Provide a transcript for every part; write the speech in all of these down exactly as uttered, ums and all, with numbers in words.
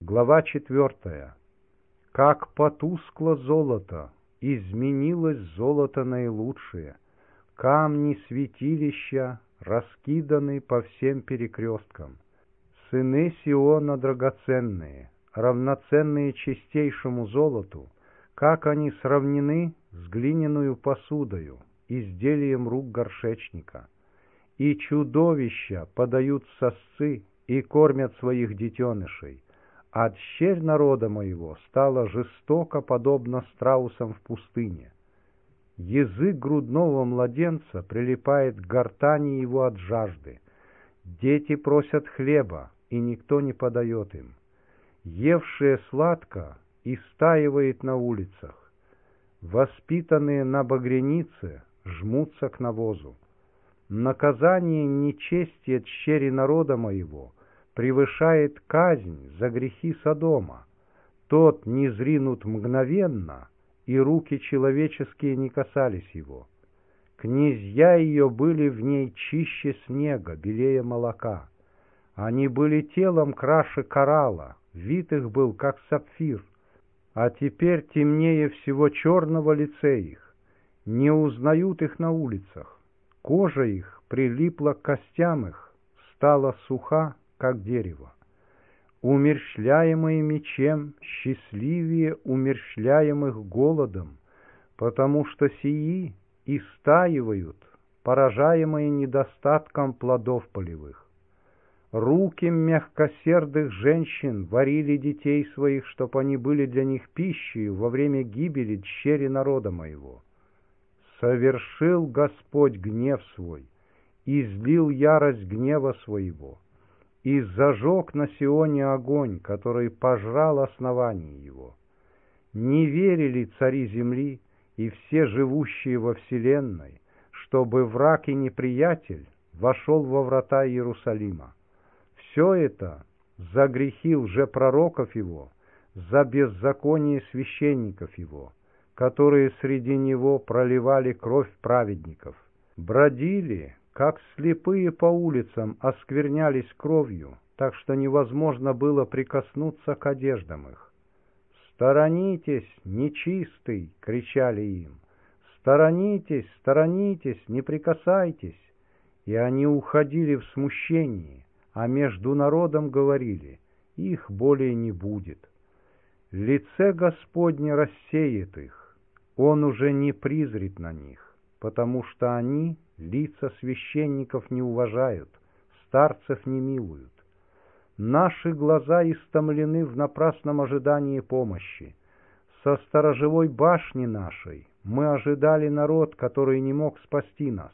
Глава четвертая. Как потускло золото, изменилось золото наилучшее, камни святилища раскиданы по всем перекресткам. Сыны Сиона драгоценные, равноценные чистейшему золоту, как они сравнены с глиняную посудою, изделием рук горшечника. И чудовища подают сосцы и кормят своих детенышей, а дщерь народа моего стала жестоко подобна страусам в пустыне. Язык грудного младенца прилипает к гортани его от жажды. Дети просят хлеба, и никто не подает им. Евшие сладко истаивает на улицах. Воспитанные на багрянице жмутся к навозу. Наказание нечестия дщери народа моего превышает казнь за грехи Содома. Тот не зринут мгновенно, и руки человеческие не касались его. Князья ее были в ней чище снега, белее молока. Они были телом краше коралла, вид их был, как сапфир, а теперь темнее всего черного лице их. Не узнают их на улицах. Кожа их прилипла к костям их, стала суха, как дерево. Умерщвляемые мечем счастливее умерщвляемых голодом, потому что сии истаивают, поражаемые недостатком плодов полевых. Руки мягкосердых женщин варили детей своих, чтоб они были для них пищей во время гибели дщери народа моего. Совершил Господь гнев свой, излил ярость гнева своего, и зажег на Сионе огонь, который пожрал основание его. Не верили цари земли и все живущие во вселенной, чтобы враг и неприятель вошел во врата Иерусалима. Все это за грехи лжепророков его, за беззаконие священников его, которые среди него проливали кровь праведников, бродили, как слепые по улицам, осквернялись кровью, так что невозможно было прикоснуться к одеждам их. «Сторонитесь, нечистый!» — кричали им. «Сторонитесь, сторонитесь, не прикасайтесь!» И они уходили в смущении, а между народом говорили: «Их более не будет». Лице Господне рассеет их, Он уже не призрит на них, потому что они лица священников не уважают, старцев не милуют. Наши глаза истомлены в напрасном ожидании помощи. Со сторожевой башни нашей мы ожидали народ, который не мог спасти нас,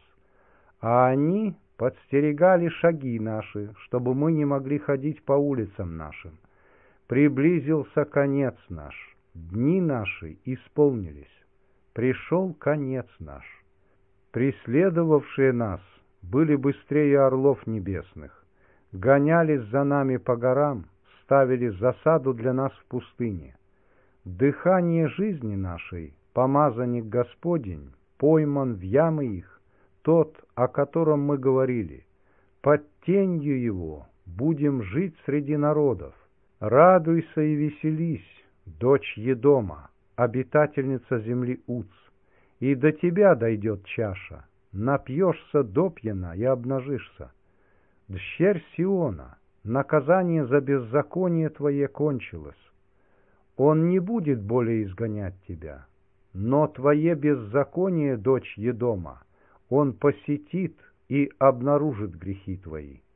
а они подстерегали шаги наши, чтобы мы не могли ходить по улицам нашим. Приблизился конец наш, дни наши исполнились, пришел конец наш. Преследовавшие нас были быстрее орлов небесных, гонялись за нами по горам, ставили засаду для нас в пустыне. Дыхание жизни нашей, помазанник Господень, пойман в ямы их, тот, о котором мы говорили: под тенью его будем жить среди народов. Радуйся и веселись, дочь Едома, обитательница земли Уц, и до тебя дойдет чаша, напьешься допьяна и обнажишься. Дщерь Сиона, наказание за беззаконие твое кончилось. Он не будет более изгонять тебя, но твое беззаконие, дочь Едома, он посетит и обнаружит грехи твои.